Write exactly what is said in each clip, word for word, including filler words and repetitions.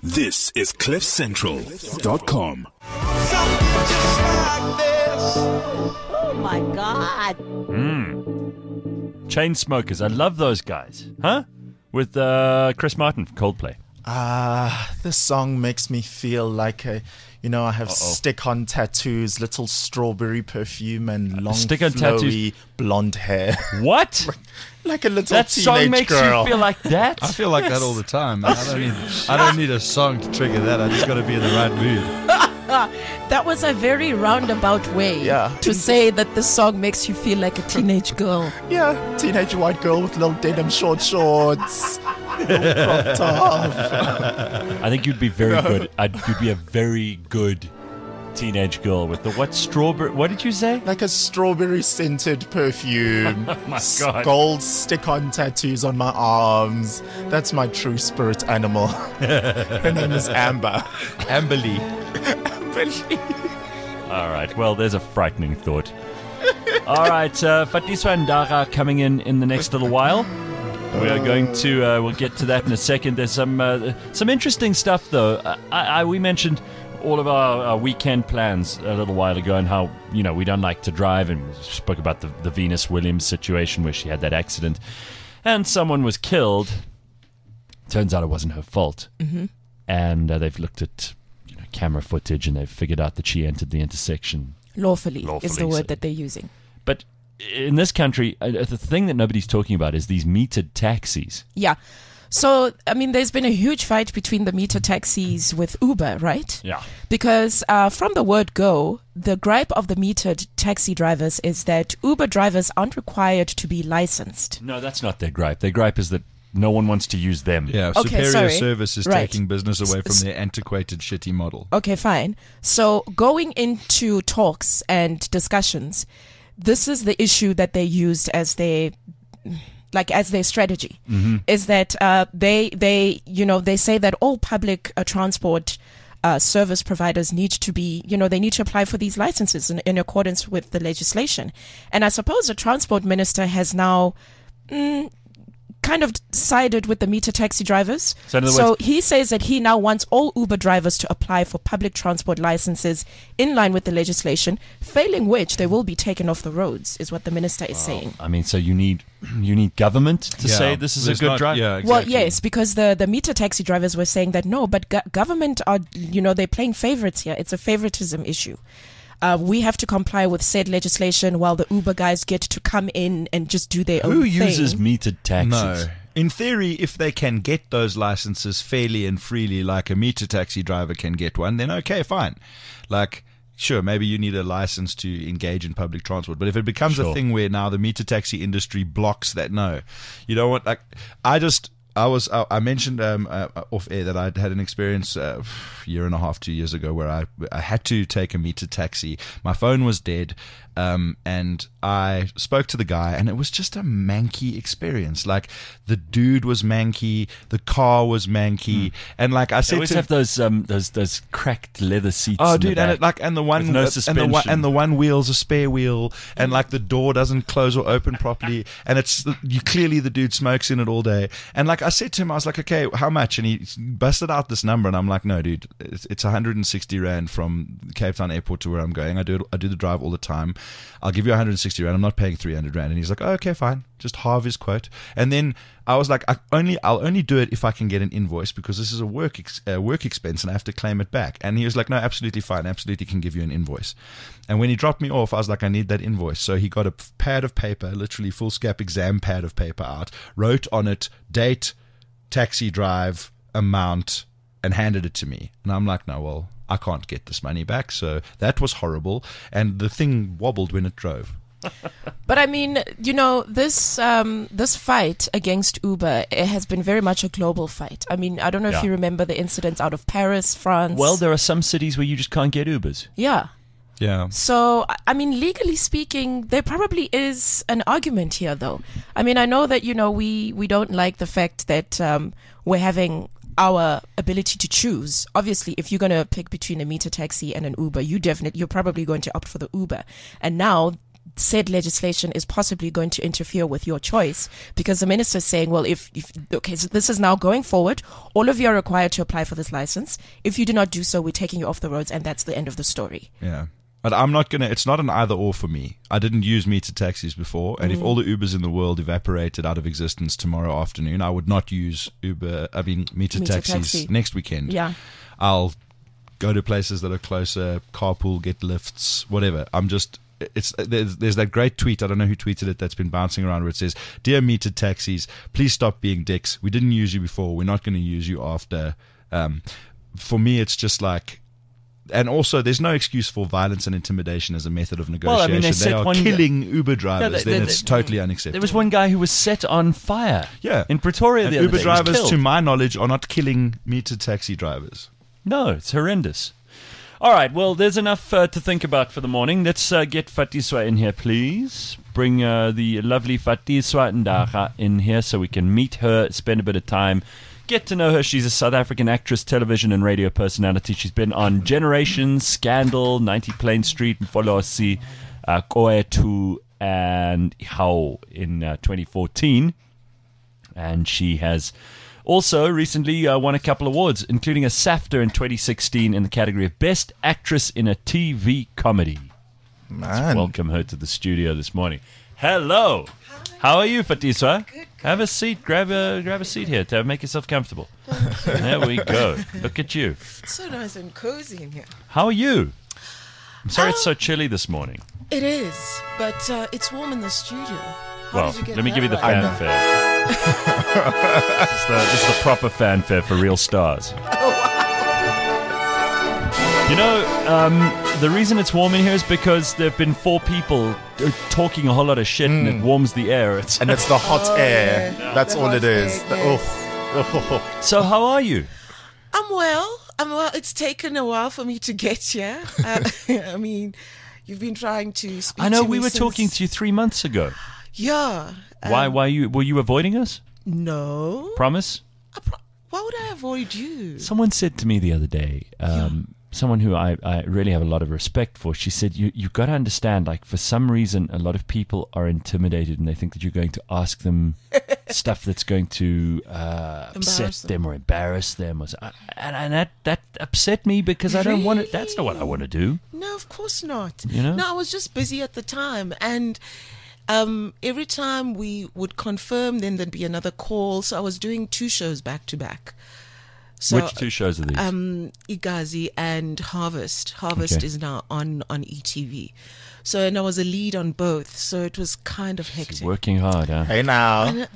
This is cliff central dot com. Oh my God. Mm. Chainsmokers. I love those guys. Huh? With uh, Chris Martin from Coldplay. Ah, uh, this song makes me feel like a, you know, I have Uh-oh. stick-on tattoos, little strawberry perfume, and long, stick-on flowy tattoos. blonde hair. What? like, like a little that teenage song makes girl. you feel like that? I feel like that all the time. Man. I don't need. I don't need a song to trigger that. I just got to be in the right mood. That was a very roundabout way yeah. to say that this song makes you feel like a teenage girl. Yeah, teenage white girl with little denim short shorts. Crop top. I think you'd be very no. good. I'd, you'd be a very good teenage girl with the what strawberry? What did you say? Like a strawberry scented perfume. Oh my God. Gold stick-on tattoos on my arms. That's my true spirit animal. Her name is Amber. Amberly. Amberly. All right. Well, there's a frightening thought. All right, uh, Fatiswa Ndara coming in in the next little while. We are going to, uh, we'll get to that in a second. There's some uh, some interesting stuff, though. I, I, we mentioned all of our, our weekend plans a little while ago and how, you know, we don't like to drive, and we spoke about the, the Venus Williams situation where she had that accident and someone was killed. Turns out it wasn't her fault. Mm-hmm. And uh, they've looked at you know, camera footage and they've figured out that she entered the intersection. Lawfully, Lawfully is the word so. that they're using. But in this country, uh, the thing that nobody's talking about is these metered taxis. Yeah. So, I mean, there's been a huge fight between the meter taxis with Uber, right? Yeah. Because uh, from the word go, the gripe of the metered taxi drivers is that Uber drivers aren't required to be licensed. No, that's not their gripe. Their gripe is that no one wants to use them. Yeah, Okay, Superior sorry. Service is Right. taking business away from S- their antiquated, shitty model. Okay, fine. So, going into talks and discussions, this is the issue that they used as their, like as their strategy, mm-hmm. is that uh, they they you know they say that all public uh, transport uh, service providers need to be you know they need to apply for these licenses in, in accordance with the legislation, and I suppose the transport minister has now. Mm, kind of sided with the meter taxi drivers. So, in other so words, he says that he now wants all Uber drivers to apply for public transport licenses in line with the legislation, failing which they will be taken off the roads, is what the minister is Wow. saying. I mean, so you need you need government to Yeah, say this is a there's good not- drive? Yeah, exactly. Well, yes, because the, the meter taxi drivers were saying that no, but go- government are, you know, they're playing favorites here. It's a favoritism issue. Uh, we have to comply with said legislation while the Uber guys get to come in and just do their own Who thing. uses metered taxis? No. In theory, if they can get those licenses fairly and freely, like a meter taxi driver can get one, then okay, fine. Like, sure, maybe you need a license to engage in public transport. But if it becomes Sure. a thing where now the meter taxi industry blocks that, no. You know what? Like, I just... I was. I, I mentioned um, uh, off air that I'd had an experience uh, a year and a half, two years ago, where I I had to take a meter taxi. My phone was dead, um, and I spoke to the guy, and it was just a manky experience. Like the dude was manky, the car was manky, and like I They said always to have those um those those cracked leather seats. Oh, in the dude, and back it, like, and the one, with no and the one, suspension. and the one wheel's a spare wheel, and like the door doesn't close or open properly, and it's you clearly the dude smokes in it all day, and like I said to him, I was like, okay, how much? And he busted out this number, and I'm like, no, dude, it's, it's one hundred sixty rand from Cape Town Airport to where I'm going. I do it, I do the drive all the time. I'll give you one hundred sixty rand. I'm not paying three hundred rand. And he's like, oh, okay, fine, just halve his quote. And then I was like, I only, I'll only do it if I can get an invoice because this is a work ex, uh, work expense and I have to claim it back. And he was like, no, absolutely fine, absolutely can give you an invoice. And when he dropped me off, I was like, I need that invoice. So he got a pad of paper, literally foolscap exam pad of paper out, wrote on it date, taxi drive, amount, and handed it to me. And I'm like, no, well, I can't get this money back. So that was horrible. And the thing wobbled when it drove. But I mean, you know, this um, this fight against Uber, it has been very much a global fight. I mean, I don't know Yeah. if you remember the incidents out of Paris, France. Well, there are some cities where you just can't get Ubers. yeah. Yeah. So, I- I mean, legally speaking, there probably is an argument here, though. I mean, I know that, you know, we, we don't like the fact that um, we're having our ability to choose. Obviously, if you're going to pick between a meter taxi and an Uber, you definitely, you're probably going to opt for the Uber. And now said legislation is possibly going to interfere with your choice, because the minister is saying, well, if, if okay, so this is now going forward, all of you are required to apply for this license. If you do not do so, we're taking you off the roads, and that's the end of the story. Yeah. But I'm not going to, it's not an either or for me. I didn't use meter taxis before, and mm. if all the Ubers in the world evaporated out of existence tomorrow afternoon, I would not use Uber, I mean, meter, meter taxis taxi. next weekend. Yeah. I'll go to places that are closer, carpool, get lifts, whatever. I'm just, it's there's, there's that great tweet, I don't know who tweeted it, that's been bouncing around, where it says, "Dear meter taxis, please stop being dicks. We didn't use you before. We're not going to use you after." Um, for me, it's just like, and also, there's no excuse for violence and intimidation as a method of negotiation. Well, I mean, they, they are one killing Uber drivers. No, they, then they, it's they, totally unacceptable. There was one guy who was set on fire. Yeah. In Pretoria, and the other Uber day. drivers, to my knowledge, are not killing meter taxi drivers. No, it's horrendous. All right, well, there's enough uh, to think about for the morning. Let's uh, get Fatiswa in here, please. Bring uh, the lovely Fatiswa Ndaga in here so we can meet her, spend a bit of time, get to know her. She's a South African actress, television and radio personality. She's been on Generations, Scandal, ninety Plain Street, Mfolosi, uh, Koetu, and How in uh, twenty fourteen. And she has also recently uh, won a couple awards, including a SAFTA in twenty sixteen in the category of Best Actress in a T V Comedy. Man. Let's welcome her to the studio this morning. Hello. Hi. How are you, Fatiswa? Good, good. Have a seat. Grab a grab a seat here to make yourself comfortable. There we go. Look at you. It's so nice and cozy in here. How are you? I'm sorry Um, it's so chilly this morning. It is, but uh, it's warm in the studio. How Well, did you get let me that give you the right? fanfare. this, is the, this is the proper fanfare for real stars. You know, um, the reason it's warm in here is because there have been four people uh, talking a whole lot of shit, and it warms the air. It's And it's the hot Oh, air. yeah. That's The all hot it is. air, The, yes. oh. So how are you? I'm well. I'm well. It's taken a while for me to get here. Uh, I mean, you've been trying to speak I know to we me were since- talking to you three months ago. Yeah. Why? um, Why you? Were you avoiding us? No. Promise? I pro- Why would I avoid you? Someone said to me the other day, um, someone who I, I really have a lot of respect for, she said, you, you've got to understand, like, for some reason, a lot of people are intimidated and they think that you're going to ask them stuff that's going to uh, upset Embarrass them. them or embarrass them. Or so. And, and that, that upset me because I don't want it. That's not what I want to do. No, of course not. You know? No, I was just busy at the time. And um, every time we would confirm, then there'd be another call. So I was doing two shows back to back. So, Which two shows are these? Um, Igazi and Harvest. Harvest Okay. is now on, on E T V. So, and I was a lead on both. So it was kind of hectic. Working hard, huh? Hey now.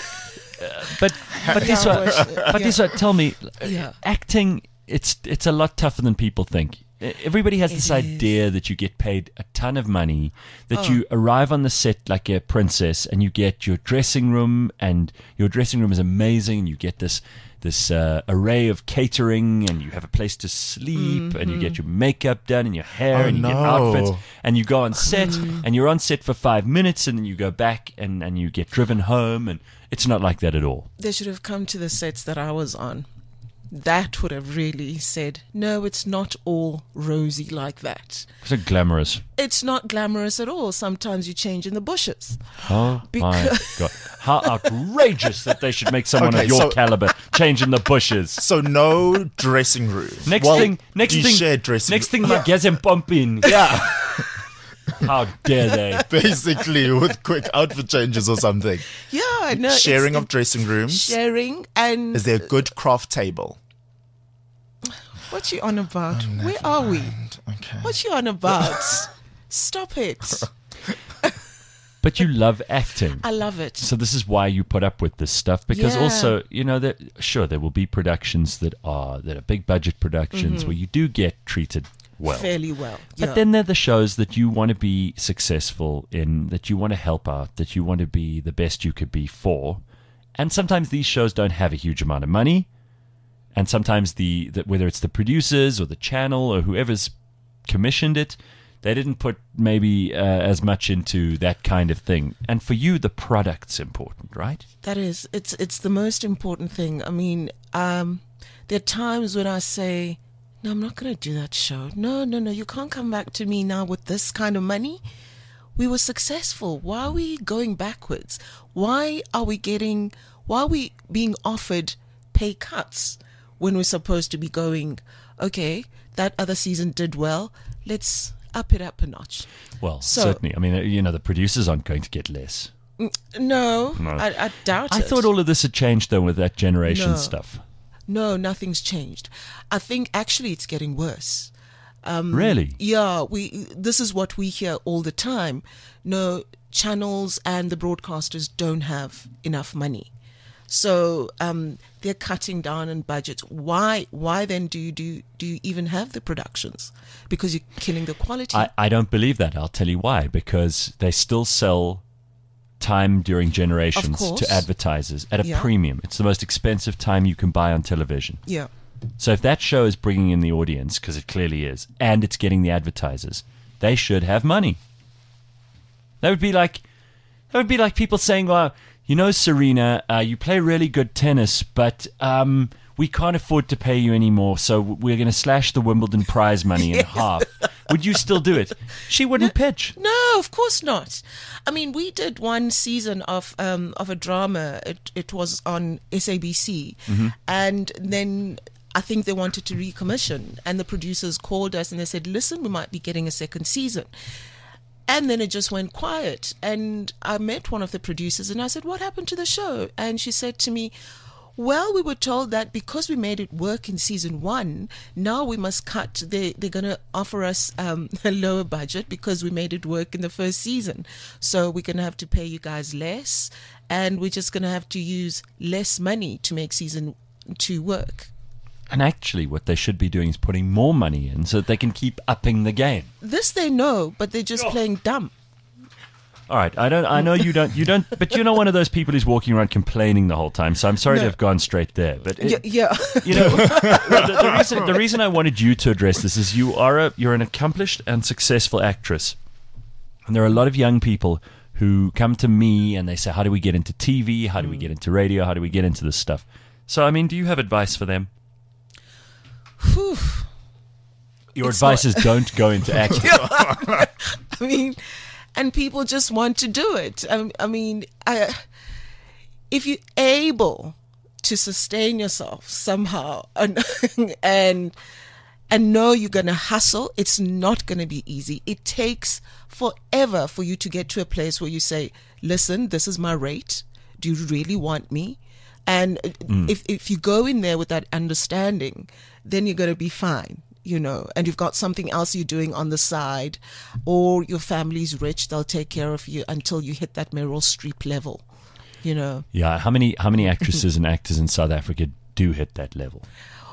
But but this Yeah, one, well, but this one, tell me, Yeah. acting it's it's a lot tougher than people think. Everybody has It this is. idea that you get paid a ton of money, that Oh. you arrive on the set like a princess, and you get your dressing room, and your dressing room is amazing, and you get this this uh, array of catering, and you have a place to sleep, and you get your makeup done, and your hair, Oh, and you get no. outfits, and you go on set, and you're on set for five minutes, and then you go back, and, and you get driven home, and it's not like that at all. They should have come to the sets that I was on. That would have really said, no, it's not all rosy like that. It's a glamorous. It's not glamorous at all. Sometimes you change in the bushes. Oh my Because- god! How outrageous that they should make someone Okay, of your so- caliber change in the bushes. So no dressing room. Next Well, thing, next you thing, share dressing next thing, magazine pumping. Yeah. How dare they? basically with quick outfit changes or something. Yeah, no. it's- Sharing of it's dressing rooms. Sharing and... Is there a good craft table? What you on about? Where are we? Okay. What you on about? Stop it. But you love acting. I love it. So this is why you put up with this stuff, because Yeah. also, you know, that sure there will be productions that are that are big budget productions where you do get treated well. Fairly well. But yeah. then there are the shows that you want to be successful in, that you want to help out, that you want to be the best you could be for. And sometimes these shows don't have a huge amount of money. And sometimes the, the whether it's the producers or the channel or whoever's commissioned it, they didn't put maybe uh, as much into that kind of thing. And for you, the product's important, right? That is, it's it's the most important thing. I mean, um, there are times when I say, no, I'm not going to do that show. No, no, no, you can't come back to me now with this kind of money we were successful. Why are we going backwards? Why are we getting, why are we being offered pay cuts when we're supposed to be going, okay, that other season did well, let's up it up a notch. Well, So- certainly. I mean, uh, you know, the producers aren't going to get less. No, No. I, I doubt I it. thought all of this had changed, though, with that generation No. stuff. No, nothing's changed. I think actually it's getting worse. Really? Yeah, we. This is what we hear all the time. No, channels and the broadcasters don't have enough money, so um, they're cutting down on budgets. Why? Why then do you do do you even have the productions? Because you're killing the quality. I, I don't believe that. I'll tell you why. Because they still sell time during generations course. to advertisers at a Yeah. premium. It's the most expensive time you can buy on television. yeah, So if that show is bringing in the audience, because it clearly is, and it's getting the advertisers, they should have money. That would be like that would be like people saying, "Well, you know, Serena, uh, you play really good tennis, but um, we can't afford to pay you anymore, so we're going to slash the Wimbledon prize money in half." Would you still do it? She wouldn't pitch. no, of course not. I mean, we did one season of um, of a drama. It it was on S A B C, and then I think they wanted to recommission, and the producers called us and they said, "Listen, we might be getting a second season." And then it just went quiet. And I met one of the producers and I said, "What happened to the show?" And she said to me, "Well, we were told that because we made it work in season one, now we must cut. They, they're going to offer us um, a lower budget because we made it work in the first season. So we're going to have to pay you guys less. And we're just going to have to use less money to make season two work." And actually, what they should be doing is putting more money in so that they can keep upping the game. This they know, but they're just playing dumb. All right, I don't. I know you don't. You don't. But you're not one of those people who's walking around complaining the whole time. So I'm sorry to No. have gone straight there. But it, Yeah, yeah. you know, the, the reason the reason I wanted you to address this is you are a you're an accomplished and successful actress, and there are a lot of young people who come to me and they say, "How do we get into T V? How do we get into radio? How do we get into this stuff?" So I mean, do you have advice for them? Whew. Your It's advice not- is don't go into acting. I mean, and people just want to do it. I, I mean, I, if you're able to sustain yourself somehow and and and know you're going to hustle, it's not going to be easy. It takes forever for you to get to a place where you say, "Listen, this is my rate. Do you really want me?" And if if you go in there with that understanding, then you're going to be fine, you know, and you've got something else you're doing on the side, or your family's rich, they'll take care of you until you hit that Meryl Streep level, you know. Yeah, how many how many actresses and actors in South Africa do hit that level?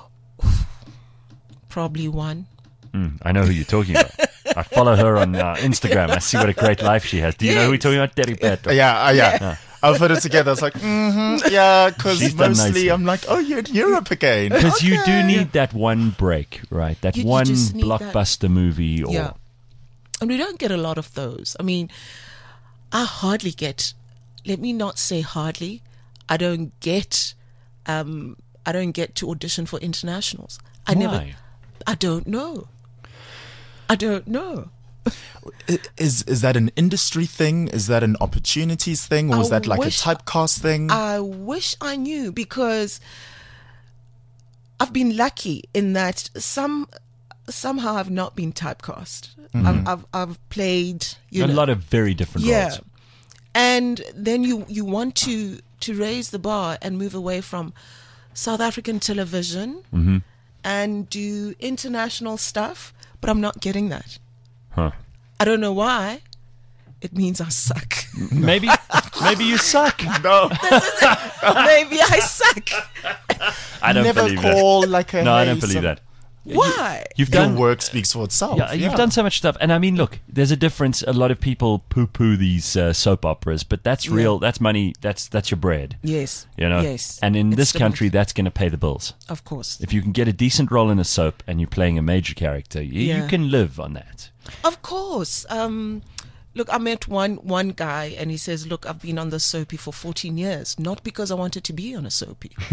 Probably one. Mm, I know who you're talking about. I follow her on uh, Instagram. I see what a great life she has. Do you know who we're talking about? Terry Petro. Yeah, uh, yeah. I'll put it together. It's like, mm-hmm, yeah, because She's done mostly nicely. I'm like, oh, you're in Europe again. Because you do Okay. need that one break, right? That You- you one just need that- blockbuster movie. Or Yeah. And we don't get a lot of those. I mean, I hardly get, let me not say hardly, I don't get, um, I don't get to audition for internationals. I never, Why? I don't know. I don't know. I- Is is that an industry thing? Is that an opportunities thing? Or I is that like wish- a typecast thing? I wish I knew, because I've been lucky in that some somehow I've not been typecast. I've, I've I've played, you a know, lot of very different yeah, roles. and then you you want to to raise the bar and move away from South African television Mm-hmm. and do international stuff, but I'm not getting that. Huh. I don't know why. It means I suck. Maybe, maybe you suck. no, Maybe I suck. I don't never believe call like a that. No, I hey, don't believe some- that. Why? You've Your done work speaks for itself. Yeah, you've done so much stuff, and I mean, look, there's a difference. A lot of people poo-poo these uh, soap operas, but that's Yeah. real. That's money. That's that's your bread. Yes. You know. Yes. And in It's this the country, most- that's going to pay the bills. Of course. If you can get a decent role in a soap and you're playing a major character, you, you Yeah. can live on that. Of course. Um, look, I met one one guy, and he says, "Look, I've been on the soapy for fourteen years, not because I wanted to be on a soapy,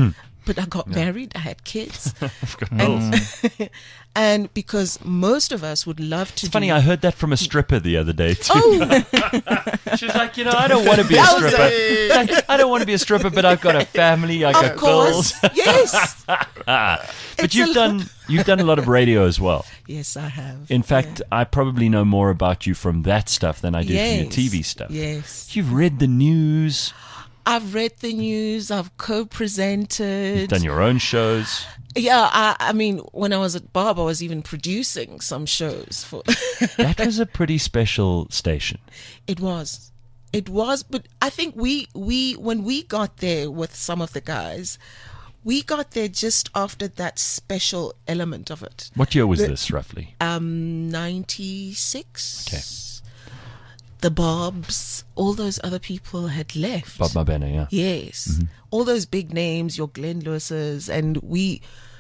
but I got married, I had kids. I've got and, bills. and because most of us would love to It's funny, do... I heard that from a stripper the other day too. Oh, She was like, you know, I don't want to be a stripper. Like, I don't want to be a stripper, but I've got a family, I got of course. bills. Yes. But It's you've a done you've done a lot of radio as well. Yes, I have. In fact, I probably know more about you from that stuff than I do yes. from your T V stuff. Yes. You've read the news. I've read the news. I've co-presented. You've done your own shows. Yeah, I, I mean, when I was at Bob, I was even producing some shows for. That was a pretty special station. It was, it was, but I think we we when we got there with some of the guys, we got there just after that special element of it. What year was The- this, roughly? Um, ninety-six. Okay. The Bobs, all those other people had left. Bob Mabena, yeah. Yes. All those big names, your Glenn Lewis's, and we,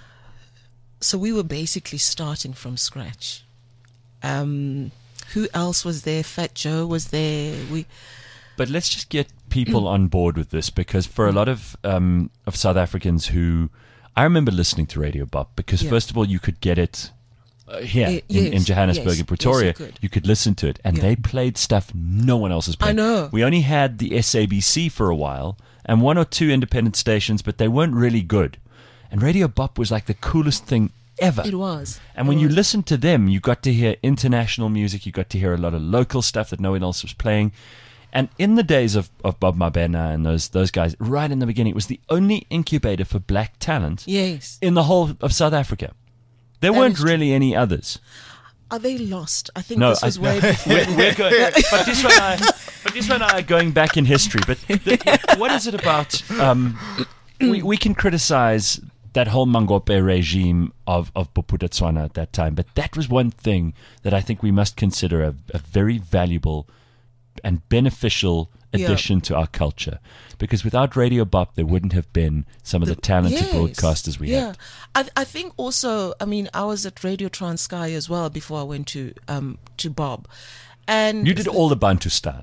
so we were basically starting from scratch. Um, who else was there? Fat Joe was there. We, But let's just get people on board with this, because for a lot of um, of South Africans who, I remember listening to Radio Bop, because Yeah. first of all, you could get it uh, here Y- in, in yes, Johannesburg, yes, in Pretoria. yes, you could. you could listen to it, and Yeah. they played stuff no one else is playing. know. We only had the S A B C for a while, and one or two independent stations, but they weren't really good. And Radio Bop was like the coolest thing ever. it was. And It when you was. listened to them, you got to hear international music. You got to hear a lot of local stuff that no one else was playing. And in the days of, of Bob Mabena and those those guys, right in the beginning, it was the only incubator for black talent Yes. in the whole of South Africa. There That weren't is true. really any others. Are they lost? I think No, this was I- way before. We're, we're going, but this one, I, but this one, I are going back in history. But the, what is it about? Um, we we can criticize that whole Mangope regime of of Boputa Tswana at that time, but that was one thing that I think we must consider a, a very valuable and beneficial Yeah. addition to our culture. Because without Radio Bop, there wouldn't have been some of the, talented Yes. broadcasters we yeah. had. I, I think also, I mean, I was at Radio Transkei as well before I went to um to Bob. And You did all the Bantu stars.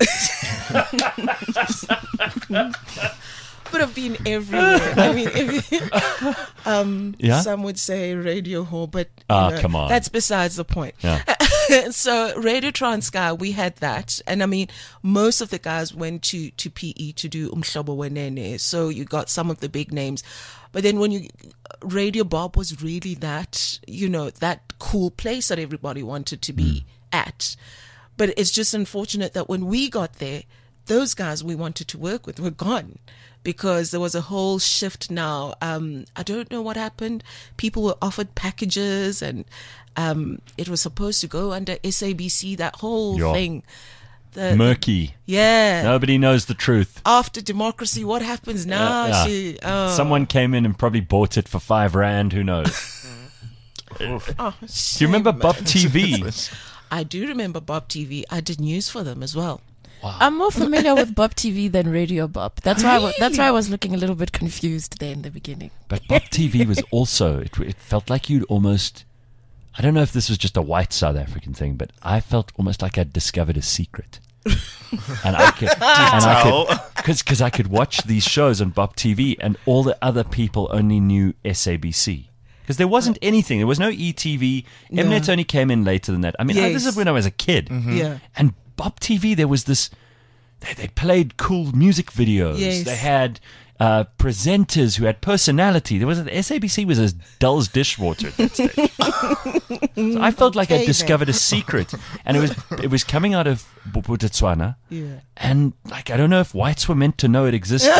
would have been everywhere. I mean, if, um, Yeah? some would say Radio Hall, but you Ah, know, come on. that's besides the point. Yeah. So Radio Transkei, we had that, and I mean, most of the guys went to to P E to do Umhlobo Wenene. So you got some of the big names, but then when you Radio Bob was really that, you know, that cool place that everybody wanted to be at. But it's just unfortunate that when we got there, those guys we wanted to work with were gone, because there was a whole shift now. Um, I don't know what happened. People were offered packages, and um, it was supposed to go under S A B C, that whole Yeah. thing. The, Murky. yeah. Nobody knows the truth. After democracy, what happens now? Yeah, yeah. She, oh. Someone came in and probably bought it for five rand. Who knows? Oh, Do you remember Bob T V? I do remember Bob T V. I did news for them as well. I'm more familiar with Bob T V than Radio Bob. That's why I wa- that's why I was looking a little bit confused there in the beginning. But Bob T V was also, it, it felt like you'd almost, I don't know if this was just a white South African thing, but I felt almost like I'd discovered a secret. And I could, and I could, because because I could watch these shows on Bob T V, and all the other people only knew S A B C. Because there wasn't anything. There was no E T V. Mnet only came in later than that. I mean, I- this Yes. is when I was a kid. Yeah. And Bob T V, there was this. They, they played cool music videos. Yes. They had uh, presenters who had personality. There was S A B C was as dull as dishwater at that stage. So I felt like I Okay, discovered a secret, and it was it was coming out of Boputa Tswana. Yeah. And like I don't know if whites were meant to know it existed.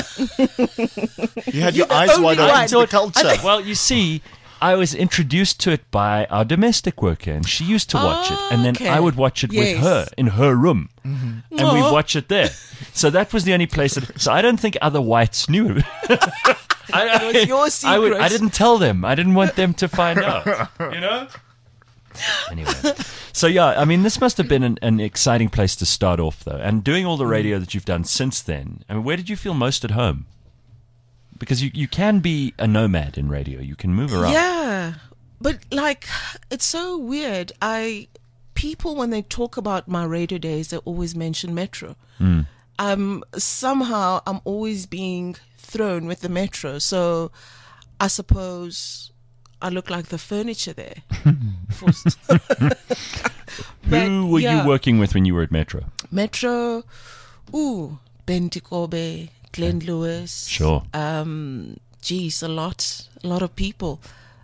You had your the eyes only wide one. open to the culture. Well, you see, I was introduced to it by our domestic worker, and she used to watch it, and then Okay. I would watch it with Yes. her in her room, and we'd Aw. watch it there. So that was the only place that. So I don't think other whites knew it. I, It was your I, would, secret. I didn't tell them. I didn't want them to find out. You know. Anyway, so yeah, I mean, this must have been an, an exciting place to start off, though. And doing all the radio that you've done since then, I mean, where did you feel most at home? Because you, you can be a nomad in radio. You can move around. Yeah, but like, it's so weird. I people when they talk about my radio days, they always mention Metro. Mm. Um, somehow I'm always being thrown with the Metro. So I suppose I look like the furniture there. For- But, Who were yeah. you working with when you were at Metro? Metro, ooh, Ben Tikobe, Glenn Lewis. Sure. Um, geez, a lot, a lot of people.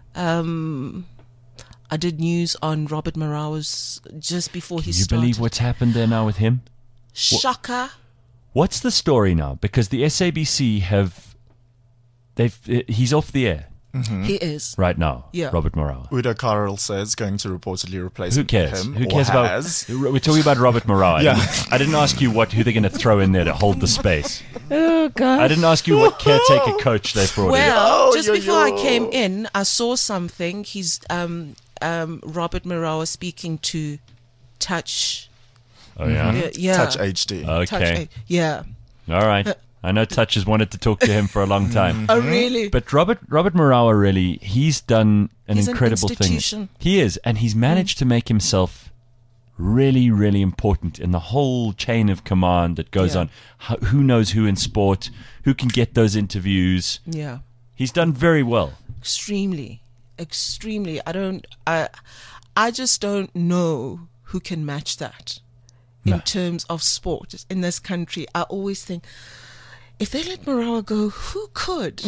Um, I did news on Robert Marawa's just before he Can you started. believe what's happened there now with him? Shaka. What's the story now? Because the S A B C have, they've, uh, he's off the air He is. right now. Yeah. Robert Marawa. Udo Karel says going to reportedly replace Who cares? him. Who or cares has. about? We're talking about Robert Marawa. Yeah. I didn't ask you what who they're going to throw in there to hold the space. Oh God. I didn't ask you what caretaker coach they brought in. Well, Yo, just yo, before I yo. came in, I saw something. He's um, um, Robert Marawa speaking to Touch. Oh yeah. Yeah, yeah. Touch H D. Okay. Touch, yeah. All right. I know Touch has wanted to talk to him for a long time. Oh, really? But Robert Robert Marawa really, he's done an He's an incredible institution. thing. He is, and he's managed to make himself really, really important in the whole chain of command that goes Yeah. on. How, who knows who in sport? Who can get those interviews? Yeah. He's done very well. Extremely, extremely. I don't. I, I just don't know who can match that in No. terms of sport in this country. I always think, if they let Marawa go, who could?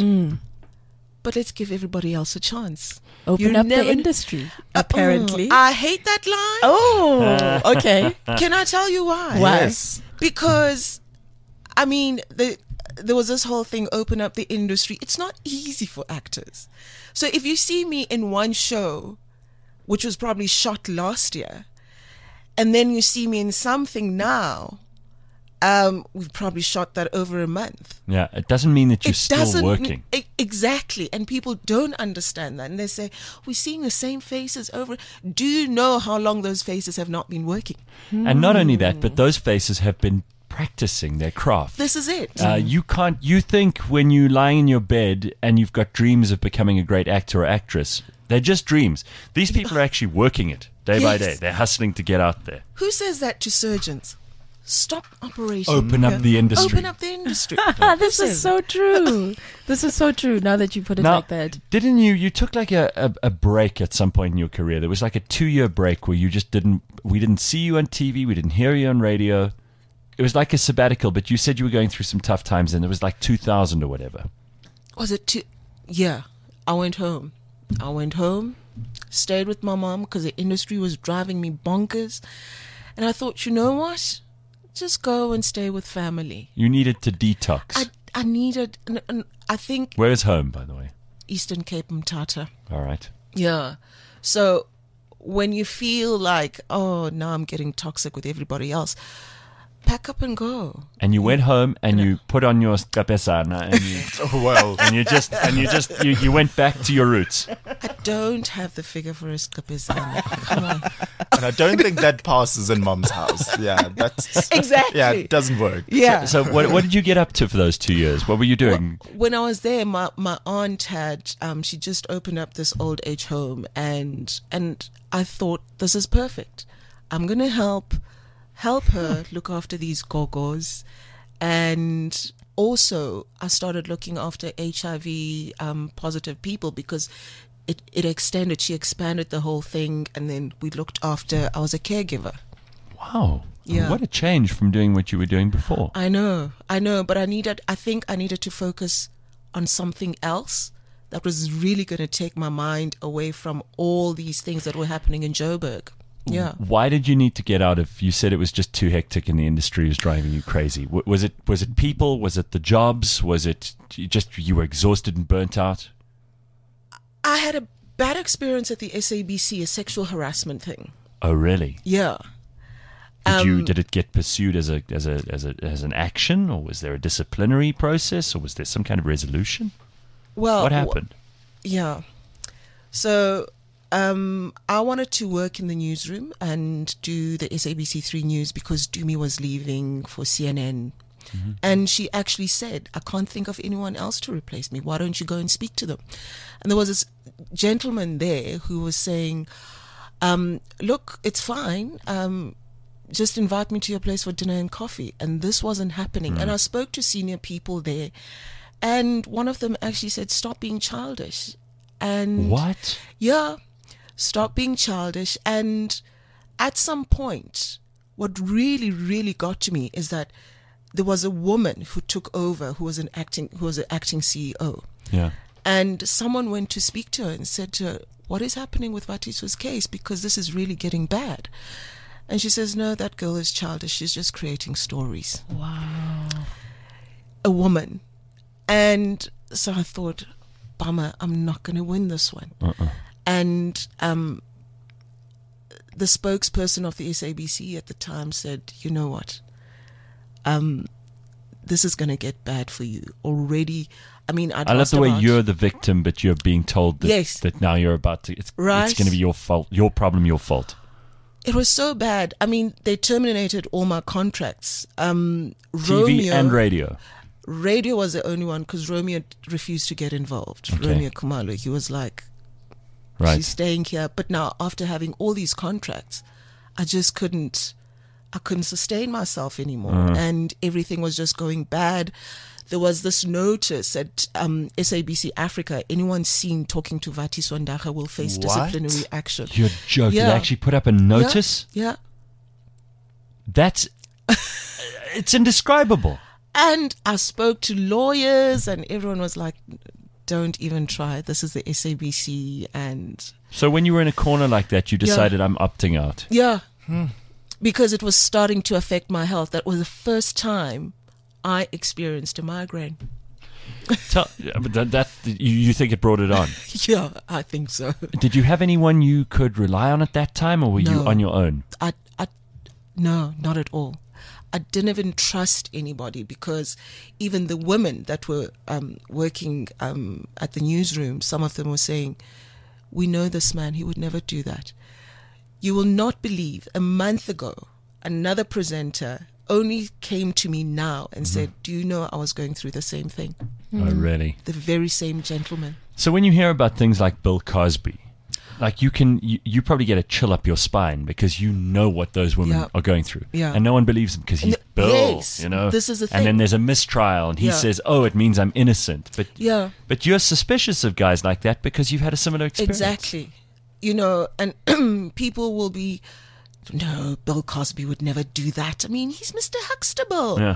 But let's give everybody else a chance. Open You up never- the industry. Apparently. Uh, I hate that line. oh, okay. Can I tell you why? Why? Yes. Because, I mean, the, there was this whole thing, open up the industry. It's not easy for actors. So if you see me in one show, which was probably shot last year, and then you see me in something now, um, we've probably shot that over a month. Yeah, it doesn't mean that you're It still doesn't working. e- exactly, and people don't understand that, and they say we're seeing the same faces over. Do you know how long those faces have not been working? And not only that, but those faces have been practicing their craft. This is it. Uh, you can't. You think when you're lying in your bed and you've got dreams of becoming a great actor or actress, they're just dreams. These people are actually working it day by Yes. day. They're hustling to get out there. Who says that to surgeons? Stop operation. Open up the industry. Open up the industry. Ah, this Listen. is so true. This is so true. Now that you put it Now, like that. didn't you? You took like a, a, a break at some point in your career. There was like a two-year break where you just didn't. We didn't see you on T V. We didn't hear you on radio. It was like a sabbatical. But you said you were going through some tough times, and it was like two thousand or whatever. Was it two? Yeah. I went home. I went home, stayed with my mom because the industry was driving me bonkers. And I thought, you know what? Just go and stay with family. You needed to detox. I, I needed, and, and I think Where's home, by the way? Eastern Cape Mthatha. All right. Yeah. So when you feel like, oh, now I'm getting toxic with everybody else, pack up and go. And you went home and you put on your skapesana and you Oh, well. and you just and you just you, you went back to your roots. I don't have the figure for a skapezana. Come on. And I don't think that passes in mom's house. Yeah, that's Exactly. Yeah, it doesn't work. Yeah. So what what did you get up to for those two years? What were you doing? When I was there, my, my aunt had um, she just opened up this old age home, and and I thought, this is perfect. I'm gonna help help her look after these gogos, and also I started looking after H I V um, positive people because it it extended. She expanded the whole thing, and then we looked after. I was a caregiver. Wow. Yeah. What a change from doing what you were doing before. I know, I know, but I needed, I think I needed to focus on something else that was really going to take my mind away from all these things that were happening in Joburg. Yeah. Why did you need to get out of? You said it was just too hectic and the industry was driving you crazy. W- Was it was it people? Was it the jobs? Was it you just you were exhausted and burnt out? I had a bad experience at the S A B C, a sexual harassment thing. Oh really? Yeah. Did you Um, did it get pursued as a as a as a as an action, or was there a disciplinary process, or was there some kind of resolution? Well, What w- happened? Yeah. So um, I wanted to work in the newsroom and do the S A B C three News because Dumi was leaving for C N N. Mm-hmm. And she actually said, I can't think of anyone else to replace me. Why don't you go and speak to them? And there was this gentleman there who was saying, um, look, it's fine. Um, just invite me to your place for dinner and coffee. And this wasn't happening. And I spoke to senior people there. And one of them actually said, stop being childish. And What? yeah, stop being childish. And at some point, what really, really got to me is that there was a woman who took over, who was an acting, who was an acting C E O. Yeah. And someone went to speak to her and said to her, what is happening with Vatiswa's case? Because this is really getting bad. And she says, no, that girl is childish. She's just creating stories. Wow. A woman. And so I thought, bummer, I'm not going to win this one. Uh-uh. And um, the spokesperson of the S A B C at the time said, you know what? Um, this is going to get bad for you already. I mean, I'd I love lost the way about- you're the victim, but you're being told that, Yes. that now you're about to. It's, Right. it's going to be your fault, your problem, your fault. It was so bad. I mean, they terminated all my contracts. Um, T V Romeo, and radio. radio was the only one because Romeo refused to get involved. Okay. Romeo Khumalo, he was like, Right. she's staying here. But now, after having all these contracts, I just couldn't, I couldn't sustain myself anymore, Uh-huh. and everything was just going bad. There was this notice at um, S A B C Africa: anyone seen talking to Vatiswa Ndara will face What? disciplinary action. You're joking. Yeah. They actually put up a notice? Yeah. That's. It's indescribable. And I spoke to lawyers, and everyone was like, don't even try. This is the S A B C. And So when you were in a corner like that, you decided I'm opting out. yeah, because it was starting to affect my health. That was the first time I experienced a migraine. Tell, yeah, but that, that you, you think it brought it on? Yeah, I think so. Did you have anyone you could rely on at that time, or were you No. on your own? I, I, no, not at all. I didn't even trust anybody because even the women that were um, working um, at the newsroom, some of them were saying, we know this man, he would never do that. You will not believe, a month ago, another presenter only came to me now and said, do you know I was going through the same thing? Oh, really? The very same gentleman. So when you hear about things like Bill Cosby, like you can, you, you probably get a chill up your spine because you know what those women Yeah. are going through, Yeah. and no one believes him because he's N- Bill. yes, You know, this is the And thing. then there's a mistrial, and he Yeah. says, "Oh, it means I'm innocent." But Yeah. but you're suspicious of guys like that because you've had a similar experience. Exactly. You know, and people will be, no, Bill Cosby would never do that. I mean, he's Mister Huxtable. Yeah.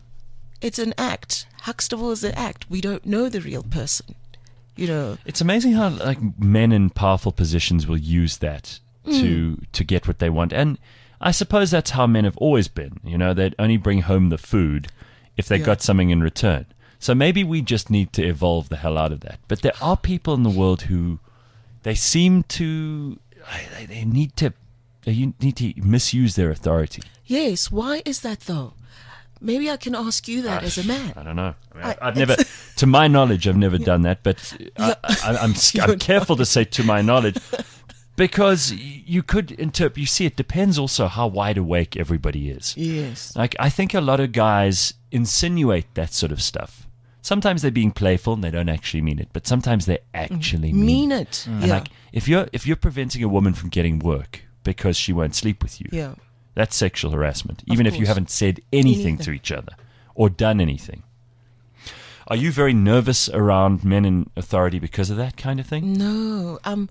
It's an act. Huxtable is an act. We don't know the real person. You know, It's amazing how like men in powerful positions will use that Mm. to to get what they want, and I suppose that's how men have always been. You know, they'd only bring home the food if they Yeah. got something in return. So maybe we just need to evolve the hell out of that. But there are people in the world who they seem to they, they need to they need to misuse their authority. yes. Why is that though? Maybe I can ask you that as a man. I don't know. I mean, I- I've never, to my knowledge, I've never done that. But I, I, I'm You're I'm careful to say to my knowledge, because you could interpret. You see, it depends also how wide awake everybody is. Yes. Like I think a lot of guys insinuate that sort of stuff. Sometimes they're being playful and they don't actually mean it, but sometimes they actually mean, Mean it. it. And Yeah. like if you're if you're preventing a woman from getting work because she won't sleep with you, Yeah. that's sexual harassment, even if you course. haven't said anything, Anything. to each other or done anything. Are you very nervous around men in authority because of that kind of thing? No. Um.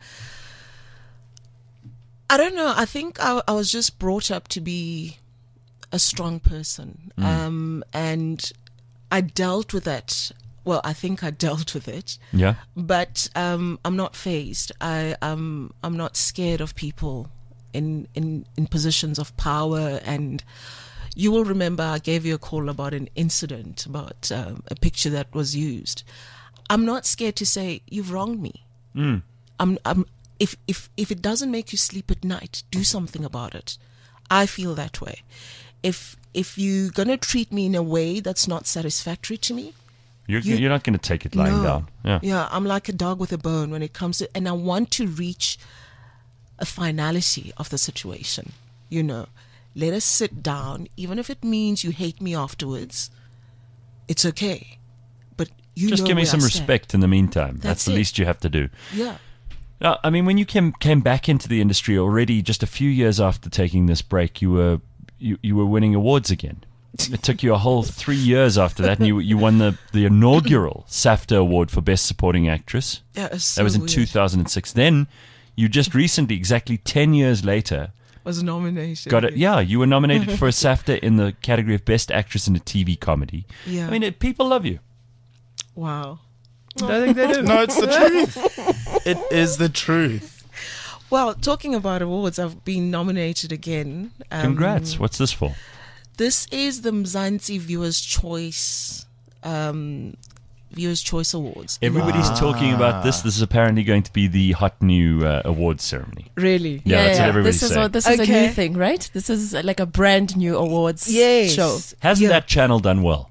I don't know. I think I, I was just brought up to be a strong person, um, and I dealt with it. Well, I think I dealt with it, Yeah. but um, I'm not phased. I um, I'm not scared of people in in in positions of power. And you will remember I gave you a call about an incident about um, a picture that was used. I'm not scared to say you've wronged me. Mm. I'm, I'm, if, if, if it doesn't make you sleep at night, do something about it. I feel that way. If, if you're going to treat me in a way that's not satisfactory to me, You're, You- you're not going to take it lying no. down. Yeah. Yeah, I'm like a dog with a bone when it comes to, and I want to reach a finality of the situation. You know, let us sit down, even if it means you hate me afterwards. It's okay, but you Just know give me where some I stand. respect in the meantime. That's, That's the it. least you have to do. Yeah. Uh, I mean, when you came came back into the industry already, just a few years after taking this break, you were you, you were winning awards again. it took you a whole three years after that, and you you won the, the inaugural SAFTA Award for Best Supporting Actress. Yeah, it was so That was in weird. two thousand six. Then you just recently, exactly ten years later, Was nominated. got it. Yeah, you were nominated for a SAFTA in the category of Best Actress in a T V Comedy. Yeah. I mean, it, people love you. Wow. I think they do. No, it's the truth. It is the truth. Well, talking about awards, I've been nominated again. Um, Congrats. What's this for? This is the Mzansi Viewers' Choice um, Viewers' Choice Awards. Everybody's talking about this. This is apparently going to be the hot new uh, awards ceremony. Really? Yeah, that's what everybody's This is saying. what this is a Okay. new thing, right? This is like a brand new awards Yes. show. Hasn't Yeah. that channel done well?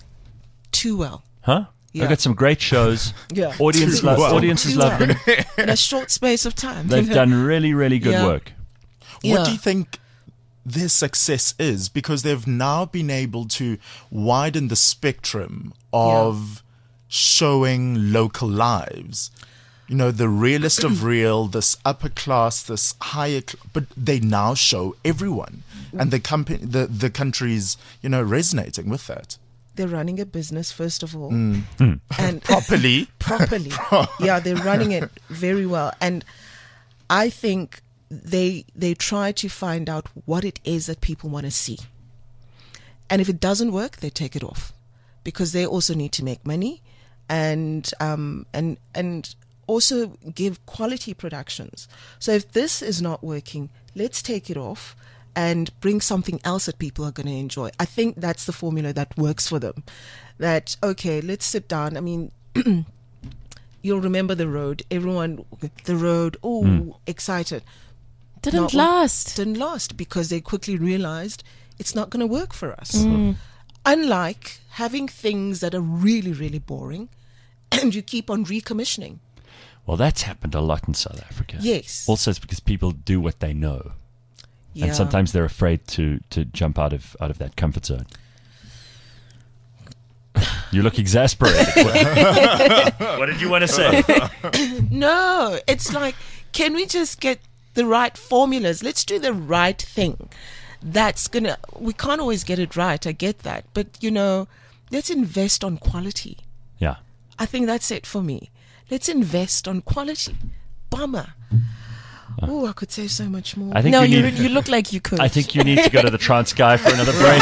Too well. Huh? Yeah. I've got some great shows. Yeah. Audience Too lo- well. Audiences Too love well. them. In a short space of time. They've done really, really good Yeah. work. What Yeah. do you think their success is? Because they've now been able to widen the spectrum of showing local lives. You know, the realest of real, this upper class, this higher, cl- but they now show everyone, and the company, the the country's, you know, resonating with that They're running a business, first of all. Hmm. And properly. properly. Yeah, they're running it very well. And I think they they try to find out what it is that people want to see. And if it doesn't work, they take it off, because they also need to make money, and um and and also give quality productions. So if this is not working, let's take it off and bring something else that people are going to enjoy. I think that's the formula that works for them. That, okay, let's sit down. I mean, you'll remember The Road. Everyone, The Road, oh, excited. Didn't Not- last. Didn't last because they quickly realized it's not going to work for us. Unlike having things that are really, really boring and you keep on recommissioning. Well, that's happened a lot in South Africa. Yes. Also, it's because people do what they know. Yeah. And sometimes they're afraid to, to jump out of out of that comfort zone. You look exasperated. What did you want to say? No, it's like, can we just get the right formulas? Let's do the right thing. That's gonna, we can't always get it right, I get that. But, you know, let's invest on quality. Yeah. I think that's it for me. Let's invest on quality. Bummer. Oh, I could say so much more. I think No, you, you need, you look like you could. I think you need to go to the Transkei for another break.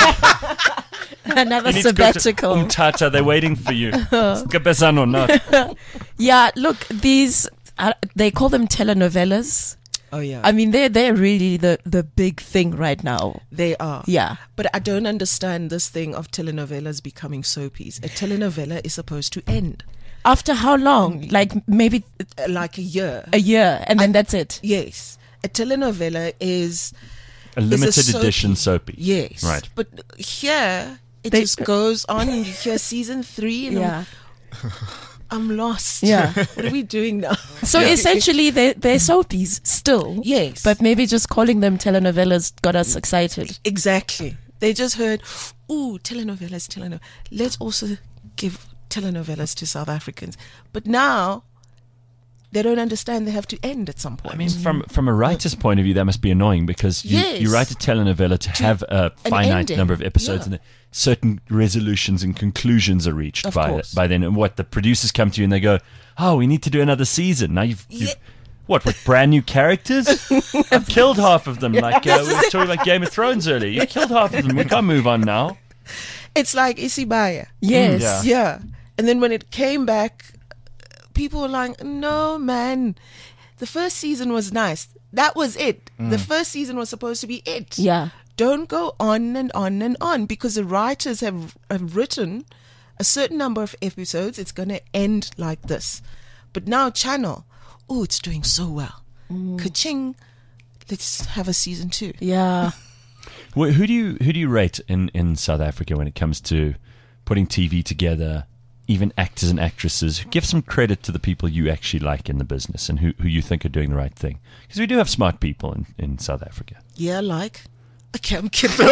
Another You need to go to sabbatical. Umtata, they're waiting for you. Skabezano, not. Yeah, look, these uh, they call them telenovelas. Oh, yeah. I mean, they're they're really the the big thing right now. They are. Yeah. But I don't understand this thing of telenovelas becoming soapies. A telenovela is supposed to end After how long? Like maybe uh, like a year. a year, and then that's it. Yes. A telenovela is A is limited soapy. edition soapy. Yes. Right. But here it They- just goes on, and you hear season three, and Yeah. I'm, I'm lost. Yeah. What are we doing now? So essentially, they they're soapies still. Yes. But maybe just calling them telenovelas got us excited. Exactly. They just heard, ooh, telenovelas, telenovelas. Let's also give telenovelas to South Africans. But now they don't understand they have to end at some point. I mean, from from a writer's point of view, that must be annoying because you, Yes. you write a telenovela to have a an finite ending. number of episodes Yeah. and then certain resolutions and conclusions are reached Of by course. by then. And what the producers come to you and they go, "Oh, we need to do another season." Now you've, you've Yeah. what with brand new characters? I've killed half of them. Like uh, we were talking about Game of Thrones earlier. You killed half of them. We can't move on now. It's like Isibaya. Yes. Yeah. Yeah. And then when it came back, people were like, no, man. The first season was nice. That was it. The first season was supposed to be it. Yeah. Don't go on and on and on, because the writers have, have written a certain number of episodes. It's going to end like this. But now Channel, oh, it's doing so well. Ka-ching. Let's have a season two. Yeah. Wh- Who do you who do you rate in, in South Africa when it comes to putting T V together, even actors and actresses? Give some credit to the people you actually like in the business and who, who you think are doing the right thing. Because we do have smart people in, in South Africa. Yeah, like. Okay, I'm kidding.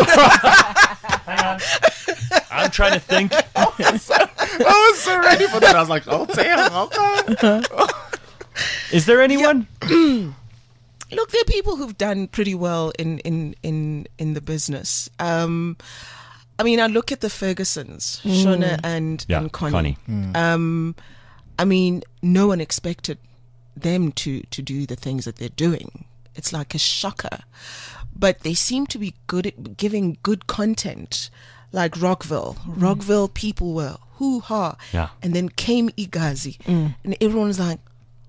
I'm trying to think. I was so ready for that. I was like, oh, damn, okay. Is there anyone? Look, there are people who've done pretty well in in in in the business. Um, I mean, I look at the Fergusons, Shona and, Yeah, and Connie. Connie. Um, I mean, no one expected them to, to do the things that they're doing. It's like a shocker. But they seem to be good at giving good content, like Rockville. Rockville people were hoo-ha. Yeah. And then came Igazi. And everyone was like,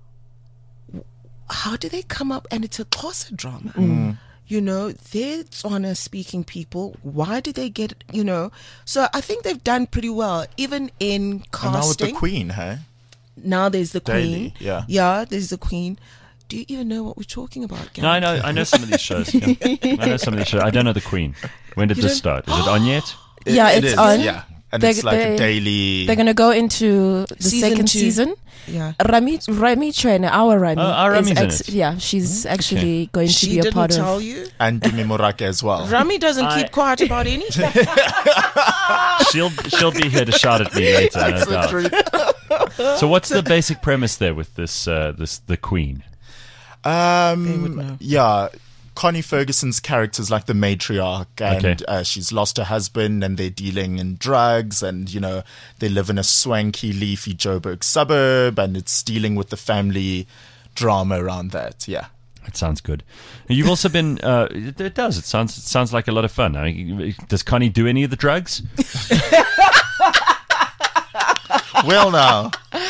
how do they come up? And it's a Xhosa drama. You know, they're Tswana speaking people. Why do they get, you know? So I think they've done pretty well, even in casting. And now with the Queen, hey? Now there's the Daily, Queen. yeah. Yeah, there's the Queen. Do you even know what we're talking about, Gary? No, I know. I know some of these shows. Yeah. I know some of these shows. I don't know the Queen. When did You this don't- start? Is it on yet? It- Yeah, it it's is, on. Yeah. And They- it's like they- a daily. They're going to go into the Season second two. season. Yeah. Rami, Rami Chene, our Rami. Oh, our is Rami's in ex- it. Yeah, she's actually going to She be a didn't part tell of. you? And Dumi Morake as well. Rami doesn't I- keep quiet about anything. She'll she'll be here to shout at me later. No doubt. So what's the basic premise there with this uh, this the Queen? They would know. Um, yeah, Connie Ferguson's character is like the matriarch, and Okay. uh, she's lost her husband, and they're dealing in drugs, and you know they live in a swanky, leafy Joburg suburb, and it's dealing with the family drama around that. Yeah. It sounds good. You've also been. Uh, it, it does. It sounds. It sounds like a lot of fun. I mean, does Connie do any of the drugs? Well, now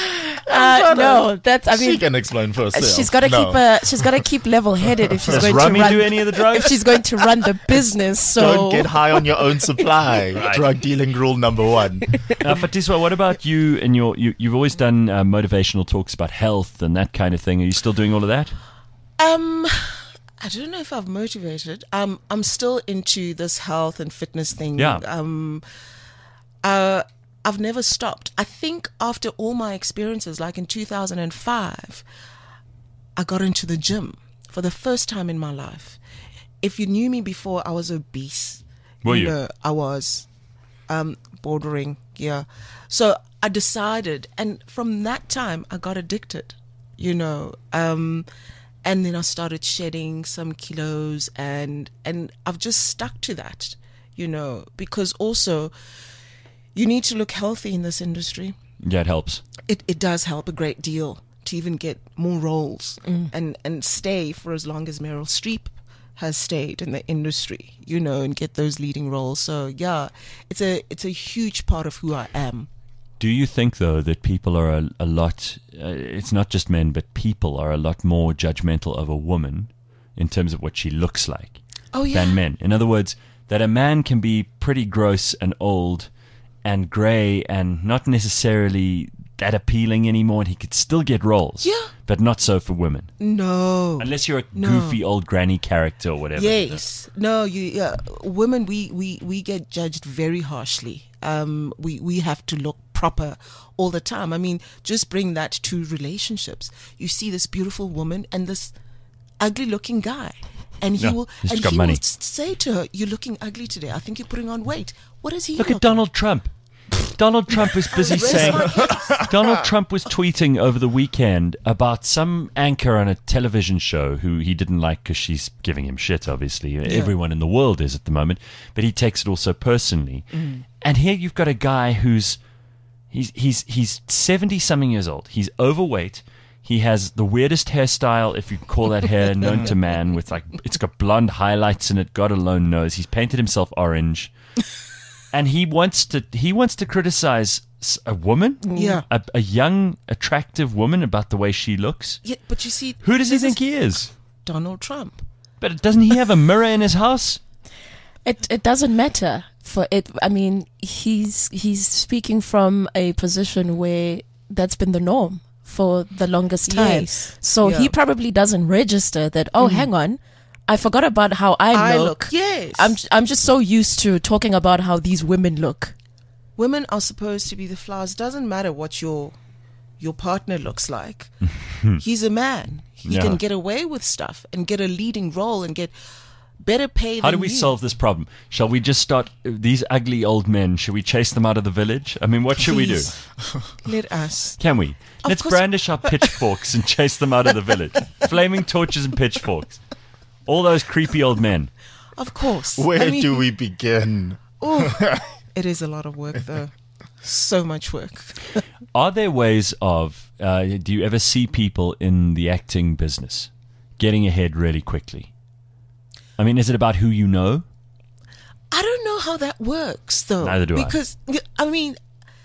Uh, no, that's. I she mean, can explain for herself. she's got to No. keep. Uh, she's got to keep level-headed if she's Does going Rami to run. do any of the drugs? If she's going to run the business, so Don't get high on your own supply. Drug dealing rule number one. Uh, Fatiswa, what about you? And your you, you've always done uh, motivational talks about health and that kind of thing. Are you still doing all of that? Um, I don't know if I've motivated. Um, I'm still into this health and fitness thing. Yeah. Um, uh, I've never stopped. I think after all my experiences, like in two thousand five, I got into the gym for the first time in my life. If you knew me before, I was obese. Were you? know, I was um, bordering, yeah. So I decided, and from that time, I got addicted, you know. Um, and then I started shedding some kilos, and and I've just stuck to that, you know, because also you need to look healthy in this industry. Yeah, it helps. It it does help a great deal to even get more roles and and stay for as long as Meryl Streep has stayed in the industry, you know, and get those leading roles. So yeah, it's a it's a huge part of who I am. Do you think, though, that people are a, a lot, uh, it's not just men, but people are a lot more judgmental of a woman in terms of what she looks like Oh yeah. than men? In other words, that a man can be pretty gross and old and grey and not necessarily that appealing anymore, and he could still get roles. Yeah. But not so for women. No. Unless you're a No. goofy old granny character or whatever. Yes. No, you yeah, women we, we, we get judged very harshly. Um we, we have to look proper all the time. I mean, just bring that to relationships. You see this beautiful woman and this ugly looking guy. And he Yeah, will he's and got he money. will s- say to her, "You're looking ugly today. I think you're putting on weight." What does he Look look at Donald Trump. Donald Trump was busy Rest saying. my case. Donald Trump was tweeting over the weekend about some anchor on a television show who he didn't like because she's giving him shit, obviously. Everyone in the world is at the moment. But he takes it all so personally. And here you've got a guy who's he's he's he's seventy-something years old. He's overweight. He has the weirdest hairstyle, if you call that hair, known to man, with like, it's got blonde highlights in it, God alone knows. He's painted himself orange. And he wants to he wants to criticize s- a woman, Yeah. a, a young, attractive woman about the way she looks. Yeah, but you see, Who does he this think is he is? Donald Trump. But doesn't he have a mirror in his house? it it doesn't matter for it. I mean, he's he's speaking from a position where that's been the norm for the longest time. Yes. So Yeah. he probably doesn't register that. Oh, hang on, I forgot about how I, I look. look. Yes. I'm I'm just so used to talking about how these women look. Women are supposed to be the flowers. Doesn't matter what your your partner looks like. He's a man. He Yeah. can get away with stuff and get a leading role and get better pay How than do we you. solve this problem? Shall we just start these ugly old men? Should we chase them out of the village? I mean, what should we do? Please, let us. Can we? Of Let's course- brandish our pitchforks and chase them out of the village. Flaming torches and pitchforks. All those creepy old men. Of course. Where I mean, do we begin? Oh, it is a lot of work, though. So much work. Are there ways of, uh, do you ever see people in the acting business getting ahead really quickly? I mean, is it about who you know? I don't know how that works, though. Neither do I. Because, I mean,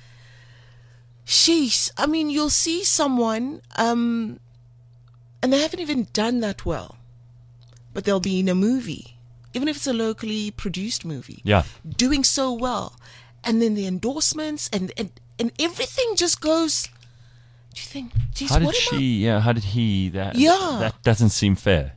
sheesh. I mean, you'll see someone, um, and they haven't even done that well, but they'll be in a movie, even if it's a locally produced movie, Yeah. doing so well. And then the endorsements and, and, and everything just goes, do you think, geez, How did what am I- she, yeah, how did he, that, Yeah. that doesn't seem fair.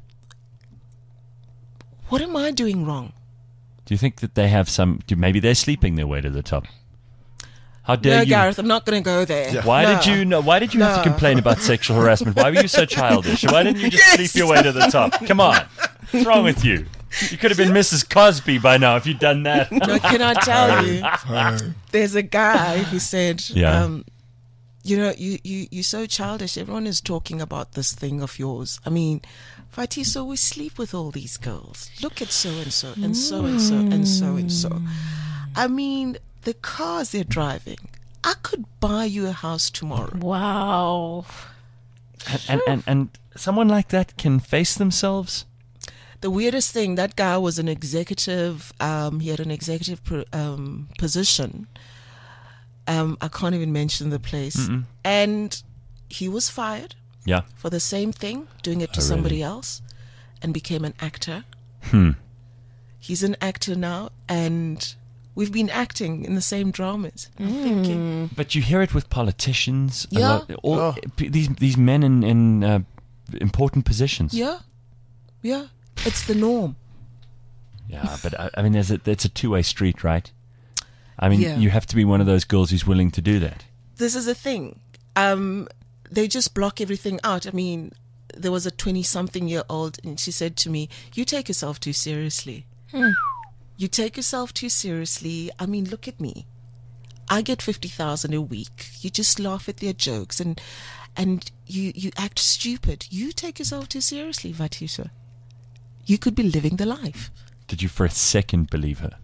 what am I doing wrong? Do you think that they have some, do, maybe they're sleeping their way to the top? How dare No, you? Gareth, I'm not going to go there. Why No. did you know? Why did you have to No. complain about sexual harassment? Why were you so childish? Why didn't you just Yes. sleep your way to the top? Come on, what's wrong with you? You could have been Missus Cosby by now if you'd done that. No, can I tell you? There's a guy who said, Yeah. um, you know, you, you, you're so childish. Everyone is talking about this thing of yours. I mean, Fatiso, we sleep with all these girls. Look at so and so and so and so and so and so. I mean, the cars they're driving. I could buy you a house tomorrow. Wow. And, and, and, and someone like that can face themselves? The weirdest thing, that guy was an executive. Um, he had an executive pro- um, position. Um, I can't even mention the place. Mm-mm. And he was fired Yeah. for the same thing, doing it to Oh, somebody really? else, and became an actor. Hmm. He's an actor now, and we've been acting in the same dramas. I'm thinking, But you hear it with politicians. a Yeah. lot- all, Oh. p- these these men in, in uh, important positions. yeah, yeah, it's the norm. Yeah, but I, I mean, there's a, it's a two-way street, right? I mean, Yeah. you have to be one of those girls who's willing to do that. This is the thing. Um, they just block everything out. I mean, there was a twenty-something-year-old, and she said to me, "You take yourself too seriously. You take yourself too seriously. I mean, look at me. I get fifty thousand a week. You just laugh at their jokes, and and you you act stupid. You take yourself too seriously, Vatisha. You could be living the life." Did you for a second believe her?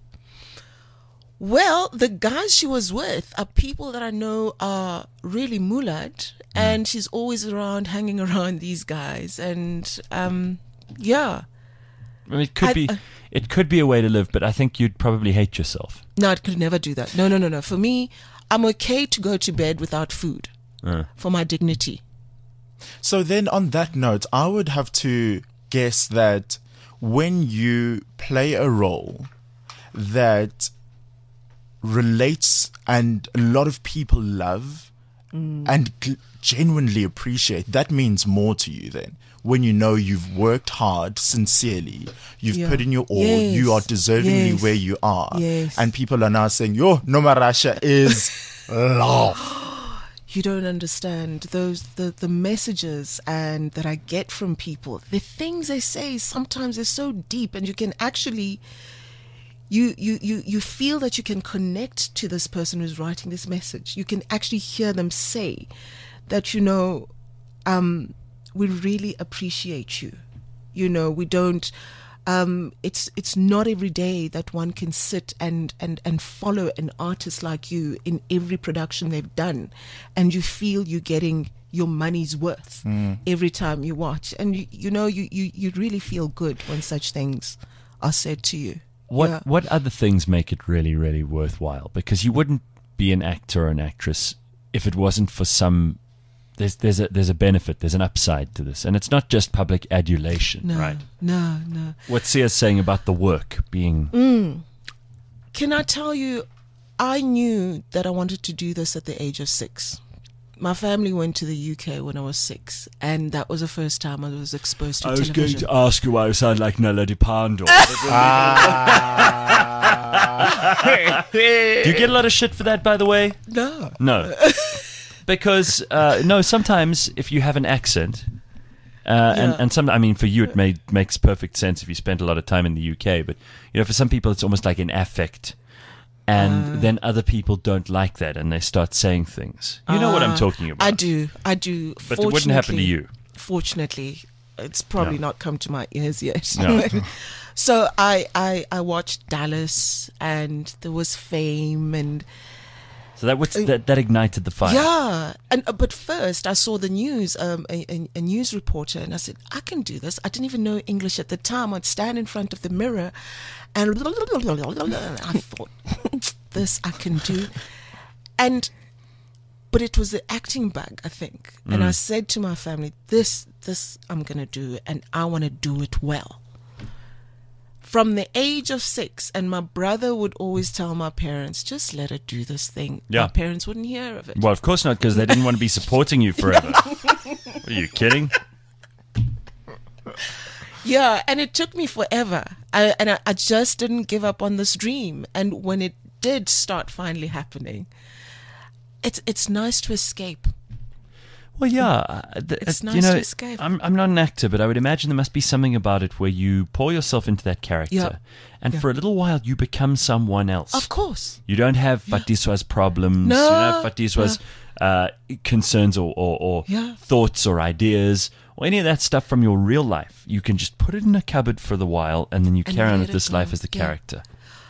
Well, the guys she was with are people that I know are really mulad, and she's always around, hanging around these guys, and um, yeah. I mean, it could I- be, uh, it could be a way to live, but I think you'd probably hate yourself. No, I could never do that. No, no, no, no. For me, I'm okay to go to bed without food Uh. for my dignity. So then, on that note, I would have to guess that when you play a role that relates and a lot of people love and g- genuinely appreciate, that means more to you then. When you know you've worked hard, sincerely, you've Yeah. put in your all, Yes. you are deservingly Yes. where you are, Yes. and people are now saying, "Yo, Nomarasha is love." You don't understand those the, the messages and that I get from people. The things they say sometimes are so deep, and you can actually you you you you feel that you can connect to this person who's writing this message. You can actually hear them say that, you know, um, we really appreciate you. You know, we don't. Um, it's it's not every day that one can sit and, and, and follow an artist like you in every production they've done, and you feel you're getting your money's worth every time you watch, and you, you know you, you, you really feel good when such things are said to you. What Yeah. what other things make it really, really worthwhile? Because you wouldn't be an actor or an actress if it wasn't for some. There's there's a there's a benefit. There's an upside to this, and it's not just public adulation, No, right? no, no. What's Sia's saying about the work being? Mm. Can I tell you, I knew that I wanted to do this at the age of six. My family went to the U K when I was six, and that was the first time I was exposed to television. ask you why you sound like Nella Di Pando. Do you get a lot of shit for that, by the way? No. No. Because, uh, no, sometimes if you have an accent, uh, and, Yeah. and some, I mean, for you it made, makes perfect sense if you spent a lot of time in the U K, but, you know, for some people it's almost like an affect. And Uh. then other people don't like that and they start saying things. You know what I'm Ah, talking about. I do. I do. But it wouldn't happen to Fortunately- you. Fortunately, it's probably Yeah. not come to my ears yet. Yeah. So I, I I watched Dallas, and there was Fame, and So that was that, that ignited the fire. yeah. And uh, but first I saw the news, um, a, a, a news reporter, and I said, I can do this. I didn't even know English at the time. I'd stand in front of the mirror, and I thought, this I can do. And but it was the acting bug, I think. And I said to my family, this this I'm gonna do, and I want to do it well. From the age of six, and my brother would always tell my parents, just let her do this thing. Yeah. My parents wouldn't hear of it. Well, of course not, because they didn't want to be supporting you forever. Are you kidding? Yeah, and it took me forever. I, and I, I just didn't give up on this dream. And when it did start finally happening, it's it's nice to escape. Well, yeah. uh, th- It's uh, nice you know, to escape. I'm I'm not an actor, but I would imagine there must be something about it where you pour yourself into that character, Yeah. and Yeah. for a little while you become someone else. Of course. You don't have Fatiswa's problems. No. You don't have Fatiswa's uh, concerns or, or, or Yeah. thoughts or ideas or any of that stuff from your real life. You can just put it in a cupboard for the while, and then you And carry on let with it this go. life as the Yeah. character.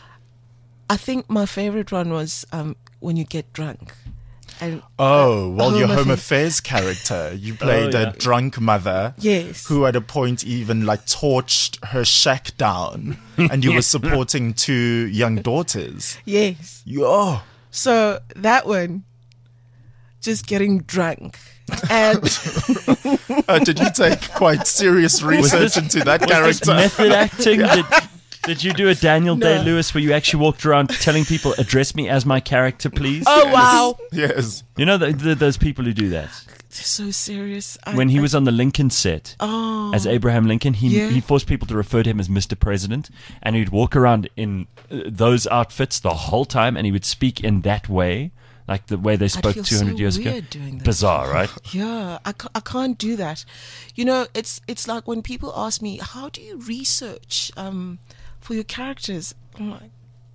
I think my favorite one was um, when you get drunk. And Oh, well, your Home Home Affairs. Affairs character. You played Oh, yeah. a drunk mother. Yes. Who at a point even like torched her shack down, and you were supporting two young daughters. Yes. Yeah. So that one, just getting drunk. And Uh, did you take quite serious research into that character? Method acting? Did, did you do a Daniel No. Day-Lewis where you actually walked around telling people, address me as my character, please? oh, wow. Yes. You know the, the, those people who do that? They're so serious. I, When he I- was on the Lincoln set Oh. as Abraham Lincoln, he, Yeah. he forced people to refer to him as Mister President, and he'd walk around in uh, those outfits the whole time, and he would speak in that way, like the way they spoke feel two hundred so years ago. weird doing that. Bizarre, right? Yeah, I, ca- I can't do that. You know, it's it's like when people ask me, how do you research um, for your characters? I'm like,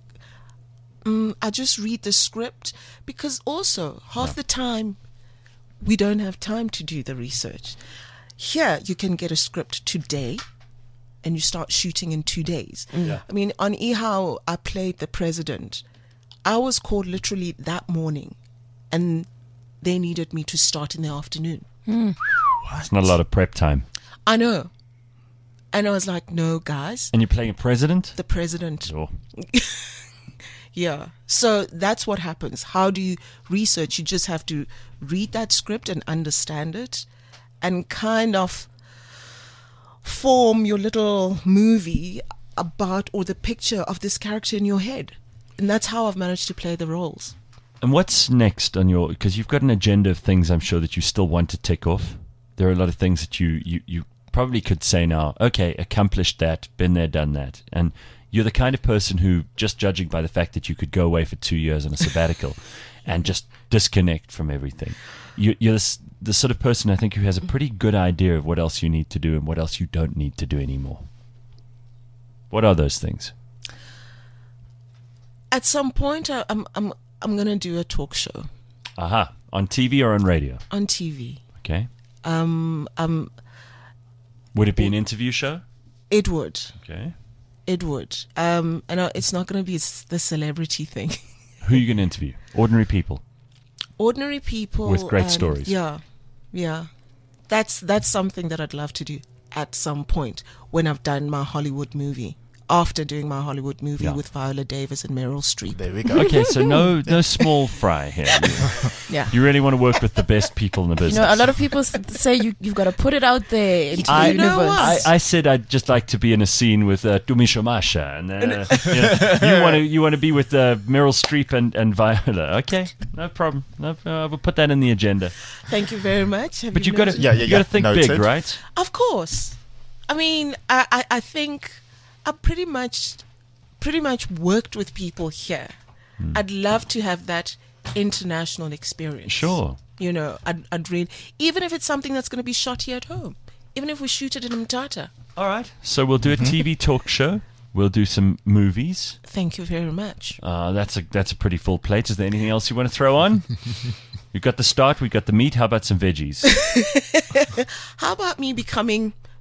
mm, I just read the script, because also half the time we don't have time to do the research. Here, you can get a script today and you start shooting in two days. I mean, on Ihao, I played the president. I was called literally that morning, and they needed me to start in the afternoon. It's not a lot of prep time. I know. And I was like, no, guys, And you're playing a president? the president. Sure. Yeah. So that's what happens. How do you research? You just have to read that script and understand it, and kind of form your little movie about, or the picture of this character in your head. And that's how I've managed to play the roles. And what's next on your... Because you've got an agenda of things, I'm sure, that you still want to tick off. There are a lot of things that you, you, you probably could say now, okay, accomplished that, been there, done that. And you're the kind of person who, just judging by the fact that you could go away for two years on a sabbatical and just disconnect from everything, you, you're this, the sort of person, I think, who has a pretty good idea of what else you need to do and what else you don't need to do anymore. What are those things? At some point, I, I'm I'm I'm gonna do a talk show Aha. On T V or on radio? on T V. Okay. Um, um, Would it be an interview show? it would, Okay. it would. Um, and uh, it's not gonna be s- the celebrity thing. Who are you going to interview? Ordinary people. Ordinary people With great and- stories. Yeah, yeah. That's that's something that I'd love to do at some point when I've done my Hollywood movie. After doing my Hollywood movie Yeah. with Viola Davis and Meryl Streep. There we go. Okay, so no no small fry here. You, Yeah. you really want to work with the best people in the You business. know, a lot of people s- say you, you've got to put it out there into I- the You know universe. what? I, I said I'd just like to be in a scene with uh, Dumisho Masha, and uh, you, know, you want to you want to be with uh, Meryl Streep and, and Viola. Okay, no problem. No, uh, we'll put that in the agenda. Thank you very much. Have But you you've got to noted? Yeah, yeah, you got to yeah. think Noted. big, right? Of course. I mean, I, I, I think I pretty much pretty much worked with people here. Hmm. I'd love to have that international experience. Sure. You know, I'd, I'd really, even if it's something that's going to be shot here at home, even if we shoot it in Mtata. All right. So we'll do a T V talk show. We'll do some movies. Thank you very much. Uh, that's a that's a pretty full plate. Is there anything else you want to throw on? We've got the start. We've got the meat. How about some veggies? How about me becoming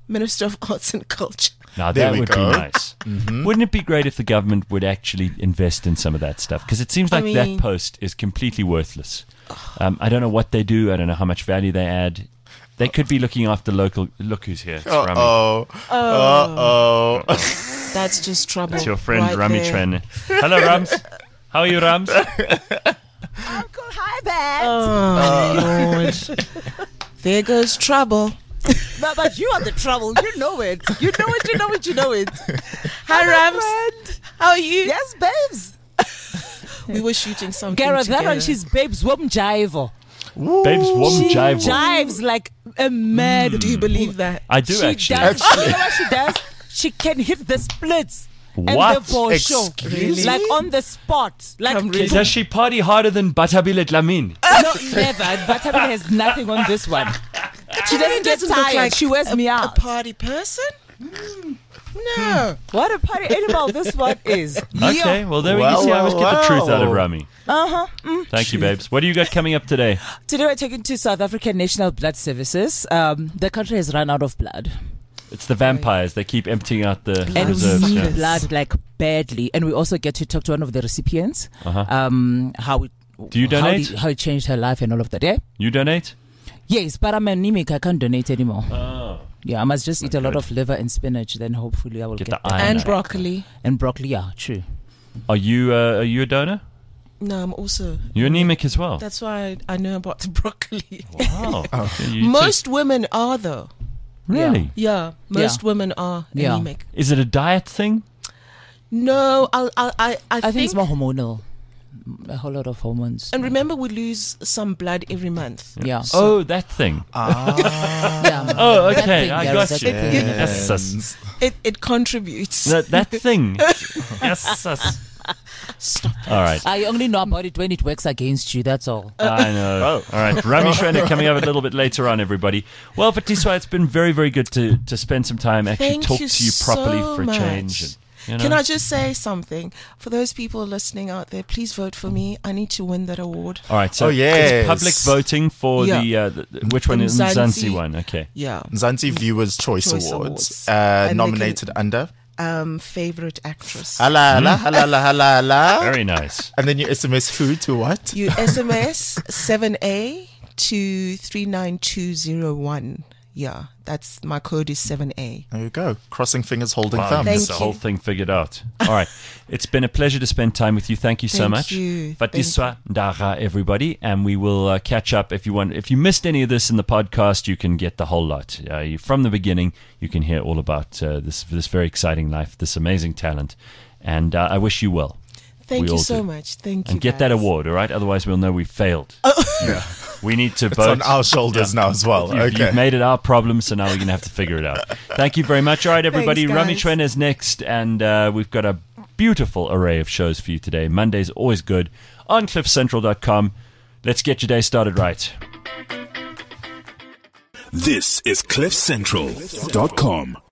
Minister of Arts and Culture. Now There that we would go. be nice. Wouldn't it be great if the government would actually invest in some of that stuff? Because it seems I like mean- that post is completely worthless. Um, I don't know what they do. I don't know how much value they add. They could be looking after local. Look who's here. It's Rami. Uh-oh. Uh-oh. That's just trouble. It's your friend right Rami there. Tren. Hello, Rams. How are you, Rams? Uncle, hi, Babs. Oh, Lord. There goes trouble. But, but you are the trouble. You know it. You know it. You know it. You know it. Hi, Hello, Rams. friend. How are you? Yes, babes. We were shooting something Gareth, that together. one, she's babes wom jive. Babes, warm She jive. jives like a mad. Do you believe that? I do she actually. Does, you know what she does? She can hit the splits. What? And the ball show. Excuse Like on the spot. Like Come really? Does she party harder than Batabilet Lamin? no, never. Batabi has nothing on this one. She doesn't get doesn't look tired. like she wears me A out. party person? No. What a party animal this one is. Okay, well there we Well, see. I always well, get the truth out of well. Rami. Uh huh. Mm. Thank you, babes. What do you got coming up today? Today we're taking to South African National Blood Services. Um, the country has run out of blood, It's the vampires. They keep emptying out the and reserves. we need yeah. blood like badly. And we also get to talk to one of the recipients. Uh-huh. Um, how it, Do you how donate? it, how it changed her life and all of that. Yeah. You donate? Yes, but I'm anemic. I can't donate anymore. Oh. Yeah, I must just eat a lot good. of liver and spinach. Then hopefully I will Get get, the that. iron And out. broccoli. And broccoli. Yeah, true. Are you uh, are you a donor? No, I'm also. You're anemic as well. That's why I, I know about the broccoli. Wow. So you Most women are, though. take- really? Yeah, most Yeah. women are Yeah. anemic. Is it a diet thing? No, I, I, I, I, I think, think. it's more hormonal. A whole lot of hormones. And remember, we lose some blood every month. yeah. Oh, that thing. yeah. Oh, That okay. thing, I Gareth, got that you. thing. Yes, yes. It it contributes. That, that thing. Yes, yes. Stop. All right. I only know about it when it works against you. That's all. I know. All right. Rami Schreiner coming up a little bit later on, everybody. Well, Fatiswa, it's been very, very good to, to spend some time, actually Thank talk you to you properly so for a much. change. And, you know, Can I just say something? For those people listening out there, please vote for me. I need to win that award. All right. So Oh, yes. it's public voting for Yeah. the, uh, the which one The is the Mzansi. Mzansi one? Okay. Yeah. Zanzi Viewers Choice, Choice Awards, Awards. Uh, And they nominated under Um, favorite actress. Hala Hala Hala Hala Hala Hala. Very nice. And then you S M S who to what? You S M S seven A to three nine two zero one. Yeah, that's my code is seven A. There you go. Crossing fingers, holding Wow, thumbs. you Thank got the you. whole thing figured out. All right. It's been a pleasure to spend time with you. Thank you so Thank much. you. Fatiswa Ndaga, everybody. And we will uh, catch up if you want. If you missed any of this in the podcast, you can get the whole lot. Uh, you, from the beginning, you can hear all about uh, this, this very exciting life, this amazing talent. And uh, I wish you well. Thank We you all so do. much. Thank you. And get that guys. award, all right? Otherwise, we'll know we failed. Yeah. We need to It's vote. on our shoulders now as well. You've, okay. you've made it our problem, so now we're going to have to figure it out. Thank you very much. All right, everybody. Thanks, Rami guys. Tren is next, and uh, we've got a beautiful array of shows for you today. Monday's always good on cliff central dot com. Let's get your day started right. This is cliff central dot com.